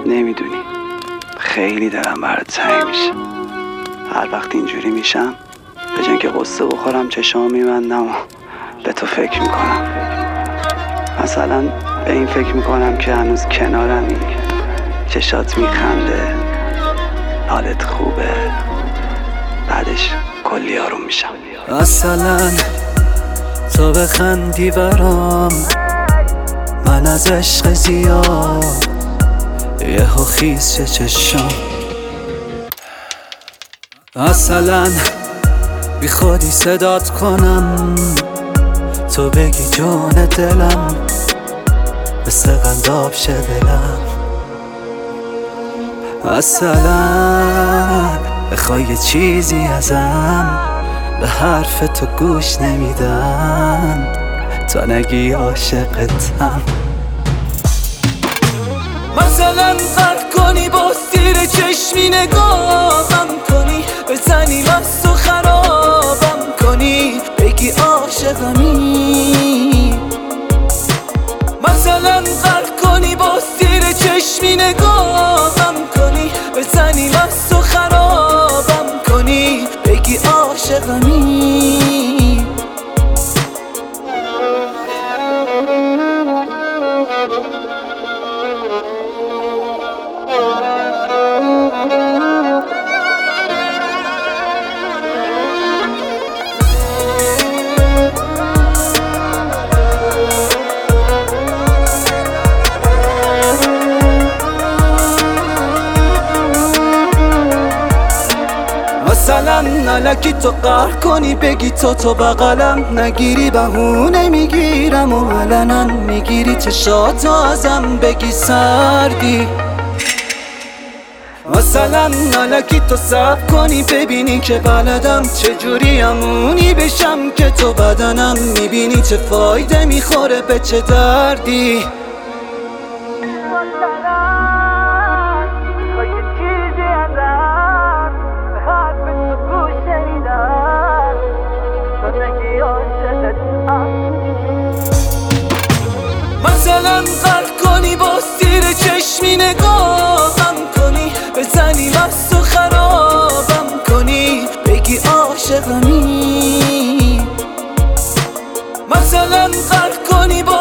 نمیدونی خیلی دلم برات تنگ میشه. هر وقت اینجوری میشم به جای اینکه قصه بخورم چشام میبندم و به تو فکر میکنم. مثلا به این فکر میکنم که هنوز کنارمی، چشات میخنده، حالت خوبه، بعدش کلی آروم میشم. مثلا تو بخندی برام، من از عشق زیاد یهو خیس چشم. مثلا بی خودی صدات کنم، تو بگی جون دلم، مثل قنداب شه دلم. مثلا بخوای یه چیزی ازم، به حرف تو گوش نمیدم تا نگی عاشقتم. مثلا قد کنی با سیر چشمی نگاهم کنی، بزنی مست و خرابم کنی، بگی عاشقمی. مثلا قد کنی با سیر چشمی نگاهم کنی، بزنی مست و خرابم کنی، بگی عاشقمی. مثلا نلکی تو قهر کنی، بگی تو بغلم نگیری، بهونه میگیرم و علنا میگیری چشاتو ازم، بگی سردی. مثلا نلکی تو صبر کنی، ببینی که بلدم چجوری امونی بشم که تو بدنم، میبینی چه فایده میخوره به چه دردی. مثلا قد کنی با سیر چشمی نگاهم کنی، بزنی مست و خرابم کنی، بگی عاشقمی. مثلا قد کنی با